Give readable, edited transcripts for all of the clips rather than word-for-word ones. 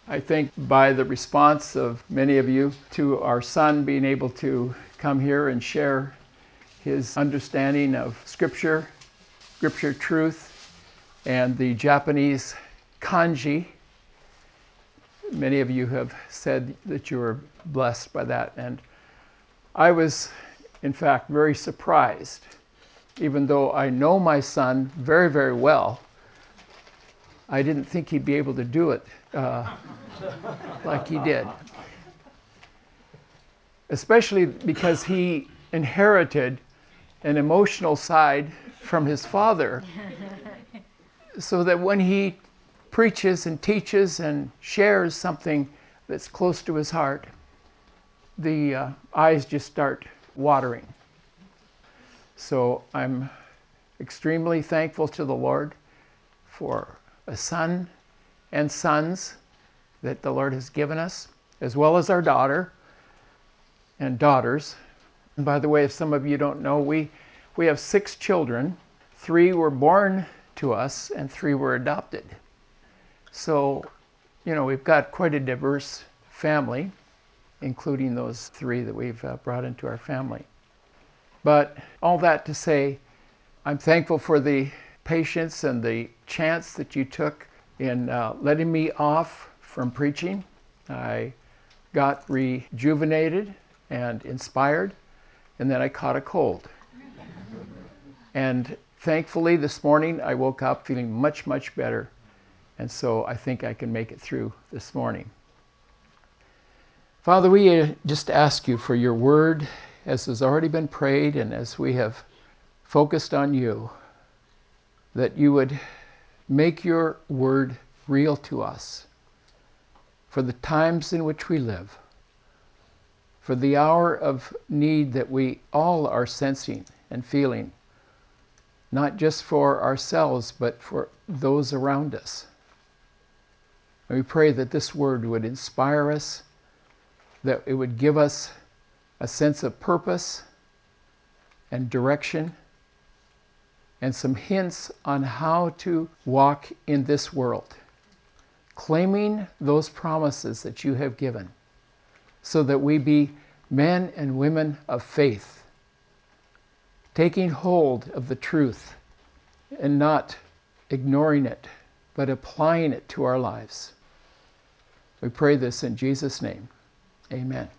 I think by the response of many of you to our son being able to come here and share his understanding of Scripture truth, and the Japanese kanji, many of you have said that you were blessed by that. And I was, in fact, very surprised, even though I know my son very, very well. I didn't think he'd be able to do it like he did. Especially because he inherited an emotional side from his father, so that when he preaches and teaches and shares something that's close to his heart, the eyes just start watering. So I'm extremely thankful to the Lord for a son and sons that the Lord has given us, as well as our daughter and daughters. And by the way, if some of you don't know, we have 6 children. 3 were born to us and 3 were adopted. So, we've got quite a diverse family, including those 3 that we've brought into our family. But all that to say, I'm thankful for the patience and the chance that you took in letting me off from preaching. I got rejuvenated and inspired, and then I caught a cold. And thankfully this morning I woke up feeling much, much better. And so I think I can make it through this morning. Father, we just ask you for your word, as has already been prayed and as we have focused on you, that you would make your word real to us for the times in which we live, for the hour of need that we all are sensing and feeling, not just for ourselves, but for those around us. And we pray that this word would inspire us, that it would give us a sense of purpose and direction, and some hints on how to walk in this world, claiming those promises that you have given, so that we be men and women of faith, taking hold of the truth and not ignoring it, but applying it to our lives. We pray this in Jesus' name. Amen.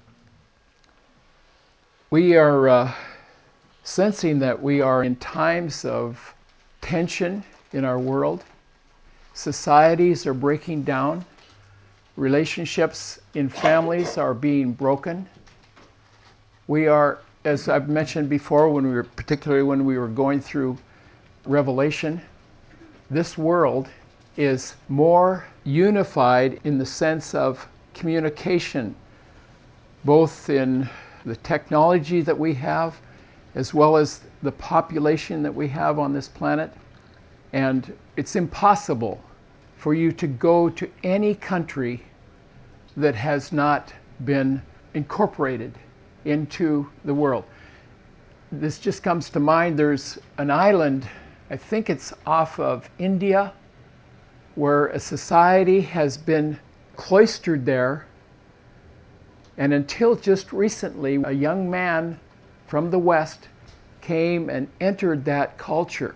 We are sensing that we are in times of tension in our world. Societies are breaking down. Relationships in families are being broken. We are, as I've mentioned before, particularly when we were going through Revelation, this world is more unified in the sense of communication, both in the technology that we have, as well as the population that we have on this planet. And it's impossible for you to go to any country that has not been incorporated into the world. This just comes to mind. There's an island, I think it's off of India, where a society has been cloistered there. And until just recently, a young man from the West came and entered that culture.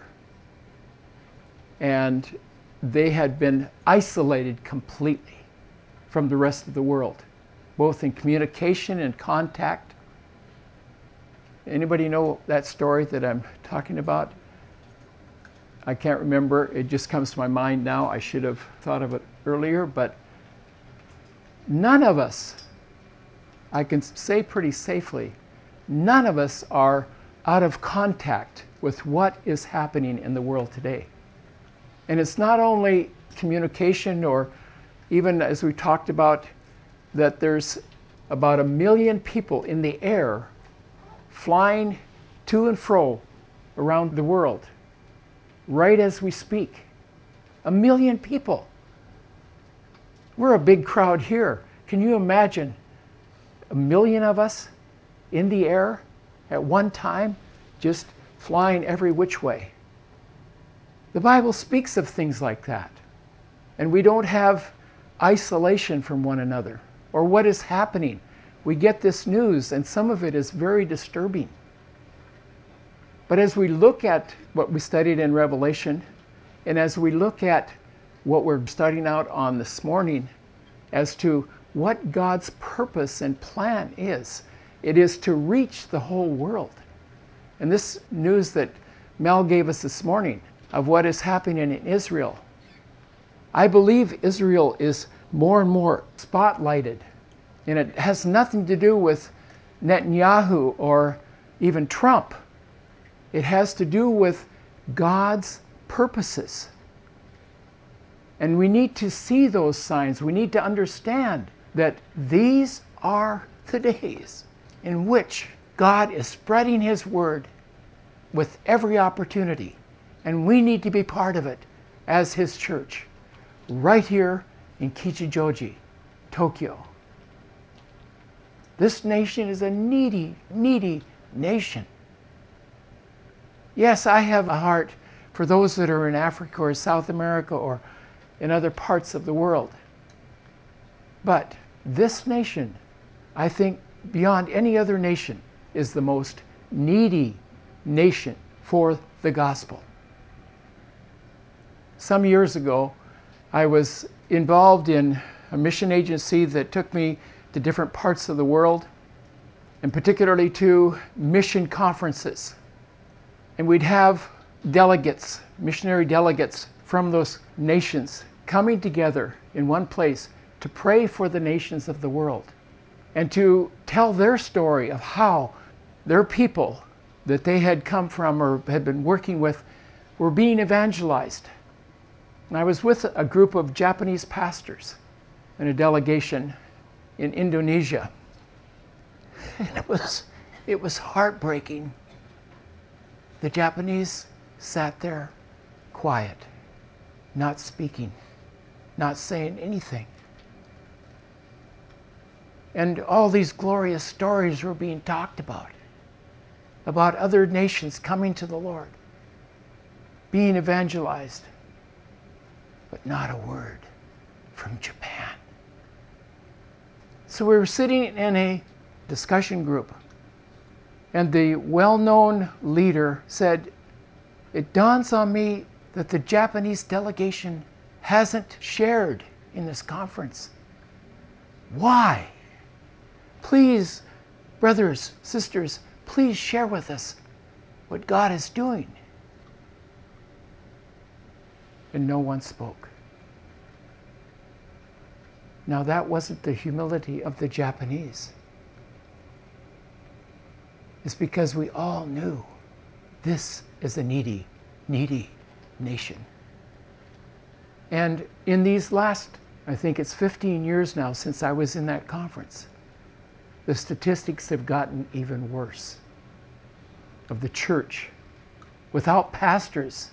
And they had been isolated completely from the rest of the world, both in communication and contact. Anybody know that story that I'm talking about? I can't remember. It just comes to my mind now. I should have thought of it earlier, but none of us, I can say pretty safely, none of us are out of contact with what is happening in the world today. And it's not only communication, or even as we talked about, that there's about 1 million people in the air flying to and fro around the world right as we speak. 1 million people. We're a big crowd here. Can you imagine 1 million of us in the air at one time, just flying every which way? The Bible speaks of things like that. And we don't have isolation from one another, or what is happening. We get this news, and some of it is very disturbing. But as we look at what we studied in Revelation, and as we look at what we're studying out on this morning as to what God's purpose and plan is, it is to reach the whole world. And this news that Mel gave us this morning of what is happening in Israel, I believe Israel is more and more spotlighted. And it has nothing to do with Netanyahu or even Trump. It has to do with God's purposes. And we need to see those signs. We need to understand that these are the days in which God is spreading His word with every opportunity. And we need to be part of it as His church, right here in Kichijoji, Tokyo. This nation is a needy, needy nation. Yes, I have a heart for those that are in Africa or South America or in other parts of the world. But this nation, I think, beyond any other nation, is the most needy nation for the gospel. Some years ago, I was involved in a mission agency that took me to different parts of the world, and particularly to mission conferences. And we'd have delegates, missionary delegates from those nations coming together in one place to pray for the nations of the world and to tell their story of how their people that they had come from or had been working with were being evangelized. And I was with a group of Japanese pastors and a delegation in Indonesia. And it was heartbreaking. The Japanese sat there quiet, not speaking, not saying anything. And all these glorious stories were being talked about other nations coming to the Lord, being evangelized, but not a word from Japan. So we were sitting in a discussion group, and the well-known leader said, "It dawns on me that the Japanese delegation hasn't shared in this conference. Why? Please, brothers, sisters, please share with us what God is doing." And no one spoke. Now that wasn't the humility of the Japanese. It's because we all knew this is a needy, needy nation. And in these last, I think it's 15 years now since I was in that conference, the statistics have gotten even worse of the church. Without pastors,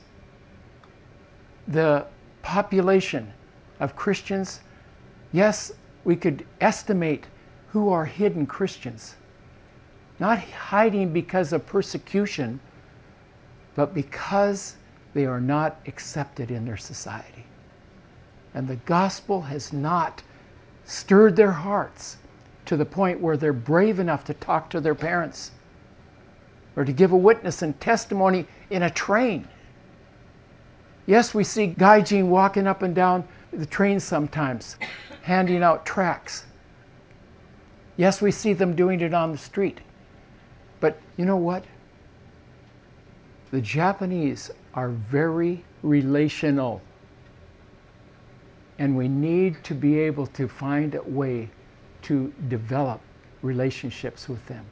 the population of Christians, yes, we could estimate who are hidden Christians, not hiding because of persecution, but because they are not accepted in their society. And the gospel has not stirred their hearts to the point where they're brave enough to talk to their parents or to give a witness and testimony in a train. Yes, we see Gaijin walking up and down the train sometimes, handing out tracts. Yes, we see them doing it on the street. But you know what? The Japanese are very relational. And we need to be able to find a way to develop relationships with them.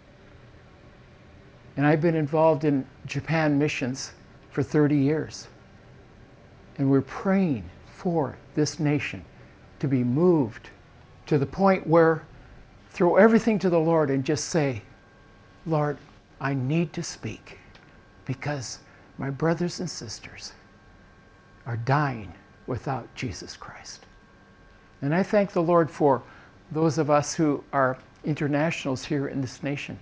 And I've been involved in Japan missions for 30 years. And we're praying for this nation to be moved to the point where throw everything to the Lord and just say, "Lord, I need to speak because my brothers and sisters are dying without Jesus Christ." And I thank the Lord for those of us who are internationals here in this nation.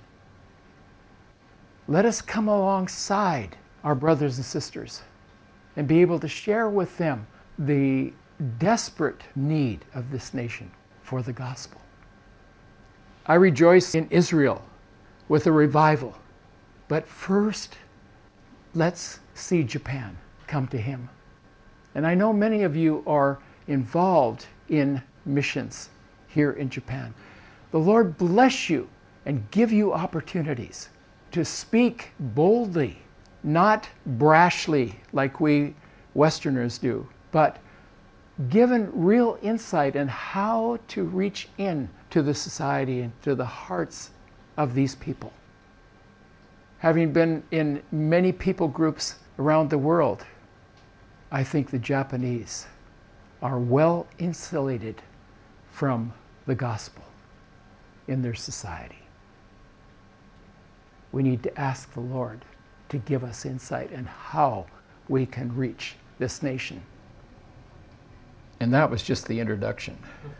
Let us come alongside our brothers and sisters and be able to share with them the desperate need of this nation for the gospel. I rejoice in Israel with a revival. But first, let's see Japan come to Him. And I know many of you are involved in missions here in Japan. The Lord bless you and give you opportunities to speak boldly, not brashly like we Westerners do, but given real insight in how to reach in to the society and to the hearts of these people. Having been in many people groups around the world, I think the Japanese are well insulated from the gospel in their society. We need to ask the Lord to give us insight in how we can reach this nation. And that was just the introduction.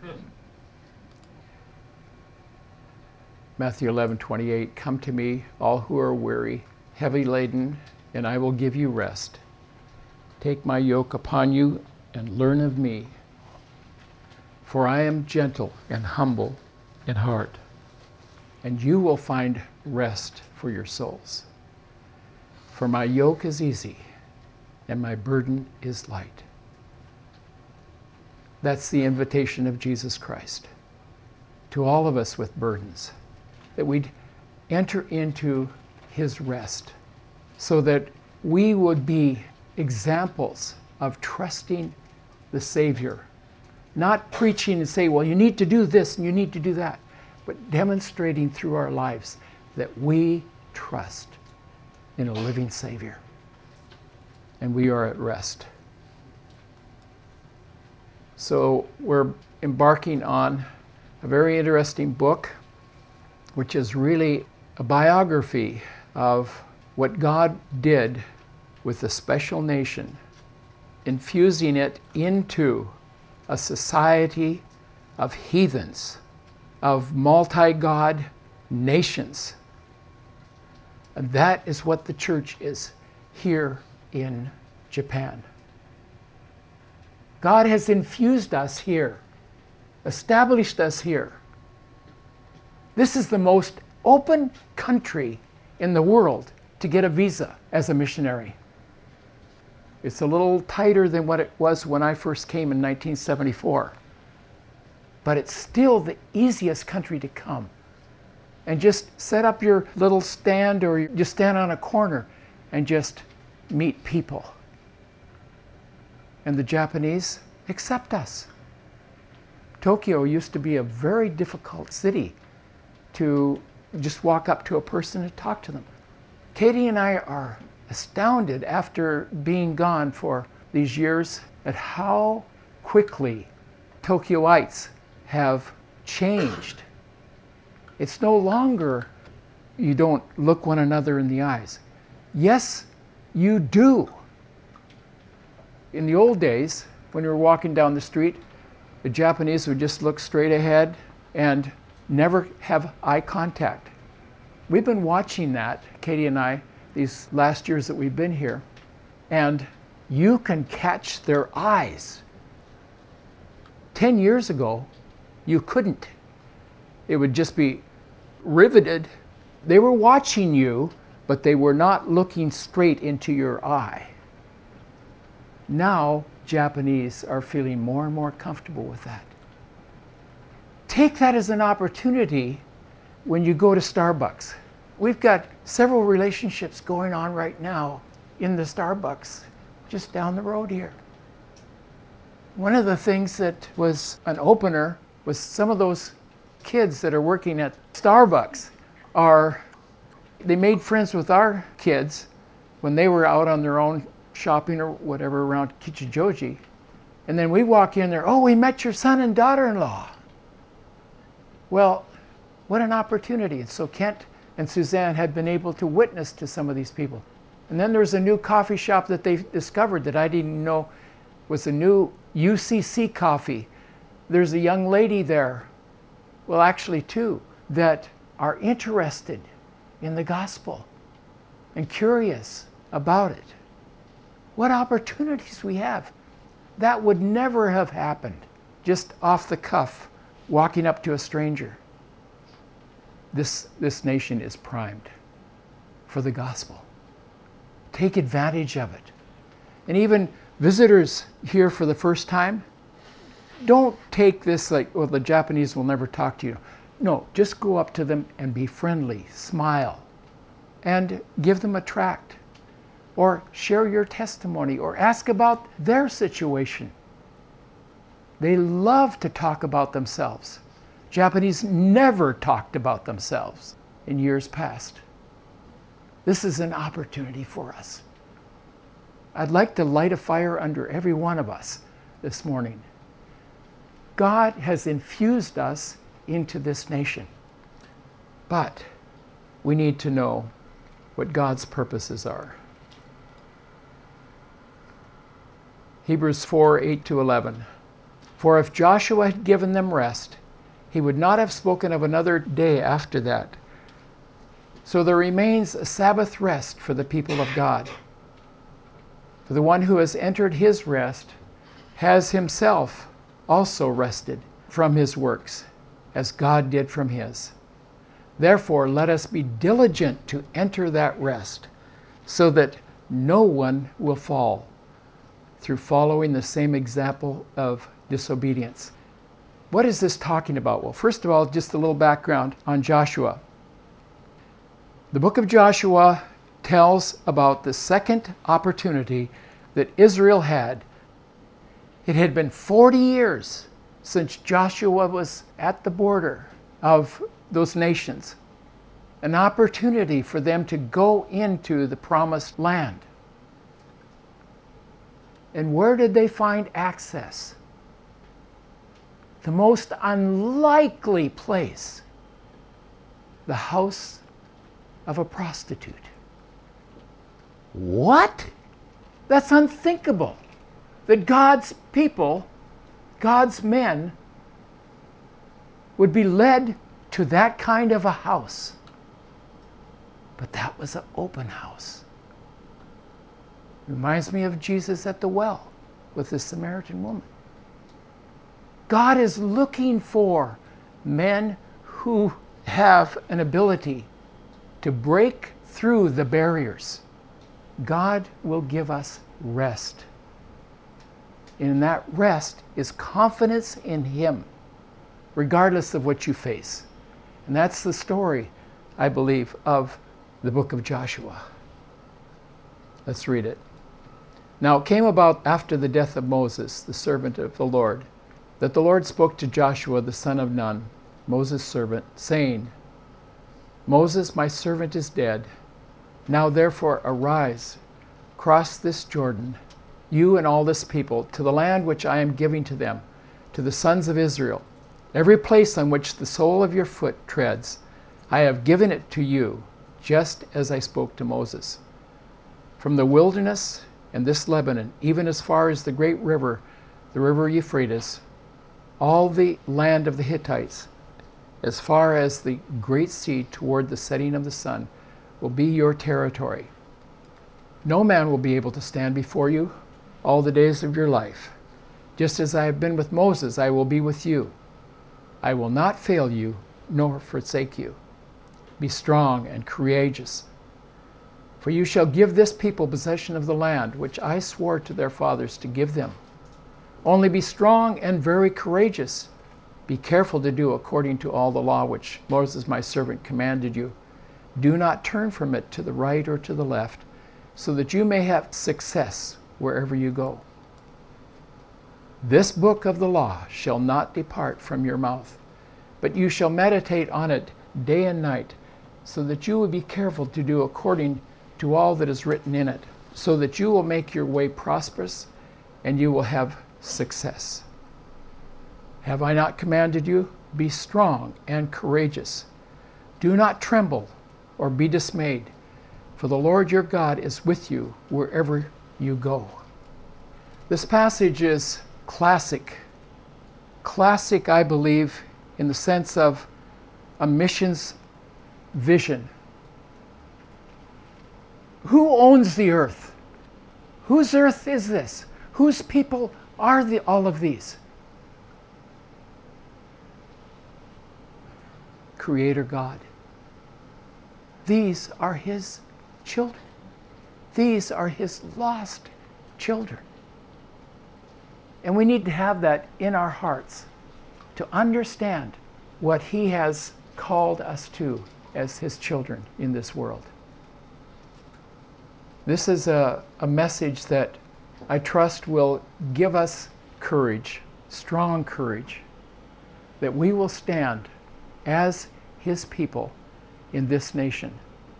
Matthew 11:28, come to me, all who are weary, heavy laden, and I will give you rest. Take my yoke upon you and learn of me, for I am gentle and humble in heart, and you will find rest for your souls. For my yoke is easy and my burden is light. That's the invitation of Jesus Christ to all of us with burdens, that we'd enter into His rest so that we would be examples of trusting the Savior. Not preaching and say, well, you need to do this and you need to do that, but demonstrating through our lives that we trust in a living Savior. And we are at rest. So we're embarking on a very interesting book, which is really a biography of what God did with a special nation, infusing it into a society of heathens, of multi-God nations. And that is what the church is here in Japan. God has infused us here, established us here. This is the most open country in the world to get a visa as a missionary. It's a little tighter than what it was when I first came in 1974. But it's still the easiest country to come. And just set up your little stand or just stand on a corner and just meet people. And the Japanese accept us. Tokyo used to be a very difficult city to just walk up to a person and talk to them. Katie and I are astounded after being gone for these years at how quickly Tokyoites have changed. It's no longer you don't look one another in the eyes. Yes, you do. In the old days, when you were walking down the street, the Japanese would just look straight ahead and never have eye contact. We've been watching that, Katie and I, these last years that we've been here, and you can catch their eyes. 10 years ago, you couldn't. It would just be riveted. They were watching you, but they were not looking straight into your eye. Now, Japanese are feeling more and more comfortable with that. Take that as an opportunity when you go to Starbucks. We've got several relationships going on right now in the Starbucks just down the road here. One of the things that was an opener was some of those kids that are working at Starbucks they made friends with our kids when they were out on their own shopping or whatever around Kichijoji. And then we walk in there, oh, we met your son and daughter-in-law. Well, what an opportunity. And so Kent and Suzanne had been able to witness to some of these people. And then there's a new coffee shop that they discovered that I didn't know was a new UCC coffee. There's a young lady there, well, actually two, that are interested in the gospel and curious about it. What opportunities we have. That would never have happened just off the cuff, walking up to a stranger. This nation is primed for the gospel. Take advantage of it. And even visitors here for the first time, don't take this like, well, the Japanese will never talk to you. No, just go up to them and be friendly, smile, and give them a tract, or share your testimony, or ask about their situation. They love to talk about themselves. Japanese never talked about themselves in years past. This is an opportunity for us. I'd like to light a fire under every one of us this morning. God has infused us into this nation. But we need to know what God's purposes are. Hebrews 4:8-11. For if Joshua had given them rest, he would not have spoken of another day after that. So there remains a Sabbath rest for the people of God. For the one who has entered his rest has himself also rested from his works, as God did from his. Therefore, let us be diligent to enter that rest, so that no one will fall through following the same example of disobedience. What is this talking about? Well, first of all, just a little background on Joshua. The book of Joshua tells about the second opportunity that Israel had. It had been 40 years since Joshua was at the border of those nations. An opportunity for them to go into the promised land. And where did they find access? The most unlikely place. The house of a prostitute. What? That's unthinkable. That God's people, God's men, would be led to that kind of a house. But that was an open house. Reminds me of Jesus at the well with the Samaritan woman. God is looking for men who have an ability to break through the barriers. God will give us rest. And that rest is confidence in Him, regardless of what you face. And that's the story, I believe, of the book of Joshua. Let's read it. Now it came about after the death of Moses, the servant of the Lord, that the Lord spoke to Joshua the son of Nun, Moses' servant, saying, Moses, my servant, is dead. Now therefore arise, cross this Jordan, you and all this people, to the land which I am giving to them, to the sons of Israel. Every place on which the sole of your foot treads, I have given it to you, just as I spoke to Moses. From the wilderness and this Lebanon, even as far as the great river, the river Euphrates, all the land of the Hittites, as far as the great sea toward the setting of the sun, will be your territory. No man will be able to stand before you all the days of your life. Just as I have been with Moses, I will be with you. I will not fail you, nor forsake you. Be strong and courageous. For you shall give this people possession of the land, which I swore to their fathers to give them. Only be strong and very courageous. Be careful to do according to all the law which Moses my servant commanded you. Do not turn from it to the right or to the left, so that you may have success wherever you go. This book of the law shall not depart from your mouth, but you shall meditate on it day and night, so that you will be careful to do according to all that is written in it, so that you will make your way prosperous and you will have success. Have I not commanded you? Be strong and courageous. Do not tremble or be dismayed, for the Lord your God is with you wherever you go. This passage is classic. Classic, I believe, in the sense of a missions vision. Who owns the earth? Whose earth is this? Whose people are all of these? Creator God. These are His children. These are His lost children. And we need to have that in our hearts to understand what He has called us to as His children in this world. This is a message that I trust will give us courage, strong courage, that we will stand as His people in this nation.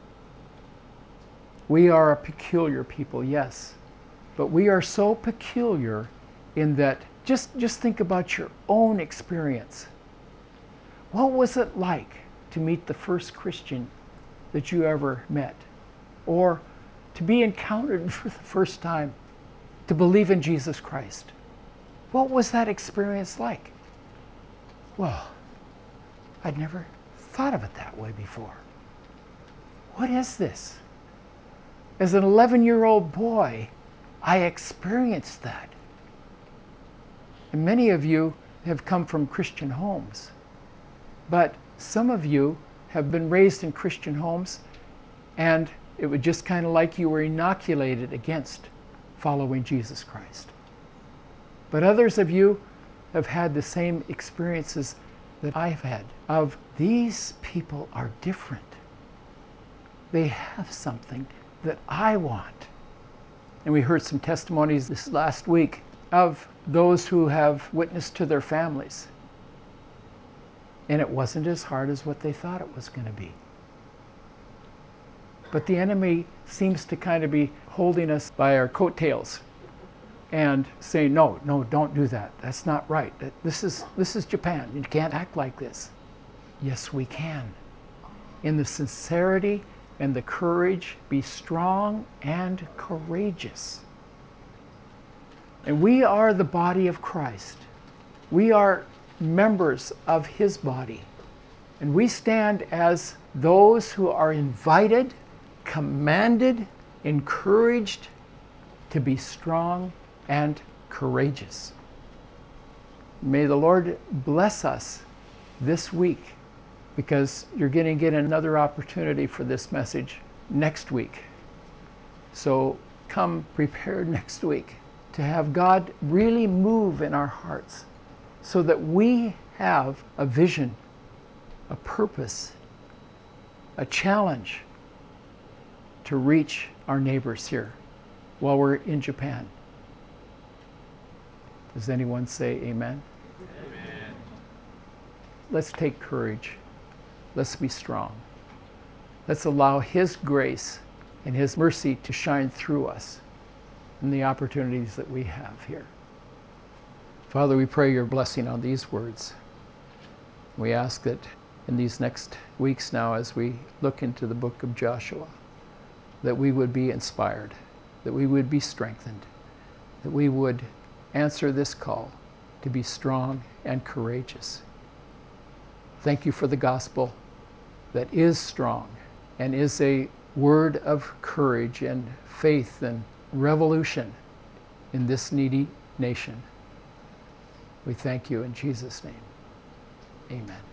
We are a peculiar people, yes, but we are so peculiar in that, just think about your own experience. What was it like to meet the first Christian that you ever met? Or to be encountered for the first time, to believe in Jesus Christ? What was that experience like? Well, I'd never thought of it that way before. What is this? As an 11-year-old boy, I experienced that. And many of you have come from Christian homes, but some of you have been raised in Christian homes, and it was just kind of like you were inoculated against following Jesus Christ. But others of you have had the same experiences that I've had of these people are different. They have something that I want. And we heard some testimonies this last week of those who have witnessed to their families. And it wasn't as hard as what they thought it was going to be. But the enemy seems to kind of be holding us by our coattails and saying, no, don't do that. That's not right. This is Japan. You can't act like this. Yes, we can. In the sincerity and the courage, be strong and courageous. And we are the body of Christ. We are members of His body. And we stand as those who are invited, commanded, encouraged to be strong and courageous. May the Lord bless us this week, because you're going to get another opportunity for this message next week. So come prepared next week to have God really move in our hearts so that we have a vision, a purpose, a challenge to reach our neighbors here while we're in Japan. Does anyone say amen? Amen. Let's take courage. Let's be strong. Let's allow His grace and His mercy to shine through us in the opportunities that we have here. Father, we pray your blessing on these words. We ask that in these next weeks now, as we look into the book of Joshua, that we would be inspired, that we would be strengthened, that we would answer this call to be strong and courageous. Thank you for the gospel that is strong and is a word of courage and faith and revolution in this needy nation. We thank you in Jesus' name. Amen.